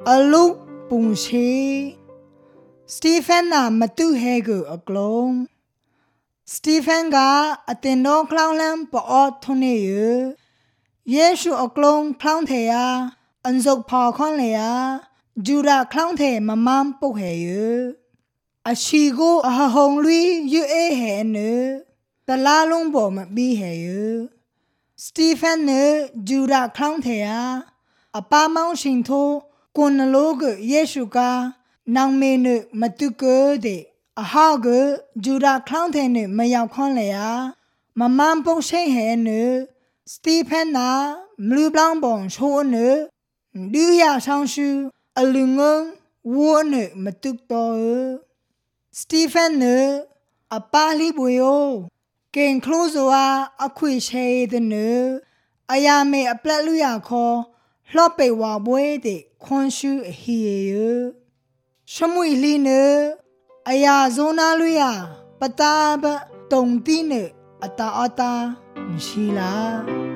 အလုပုံရှိစတီဖန်နာမတူဟဲကိုအကလုံးစတီဖန်ကအတင်တော်คลาวလန်ပေါ်ထုန်နေရယေရှုအကလုံးคลาวထေယာအန်ဇုတ်ဖော်ခွန်လေယာဂျူရာคลาวထေမမမ်ပုတ်ဟဲရအရှိကိုအဟုံလွီယူအေဟဲနတလာလုံးပေါ်မပြီးဟဲရစတီဖန်နဂျူရာคลาวထေယာအပါမောင်းရှင်ထိုကွန်နလိုကယေရှုကနောင်မေနမတုကတဲ့အဟာကဂျူရာคลาวထေနမရောက်ခွန်လေယာမမမ်ပုတ်ရှိဟဲနစတီဖန်နာမလူပလောင်ပုံချိုးနဒူရဆောင်ရှုအလူငုံဝိုးနမတုတော်စတီဖန်နအပါလီဘွေယိုကင်ကလိုဇဝါအခွေရှိတဲ့နအယာမေအပလက်လူရခေါ်လှော့ပေဝါဘွေတဲ့ခွန်ရှုအဟီယရှမွေလီနအယာဇိုနာလူရပတာဘတုံတီနအတာအတာရှိလား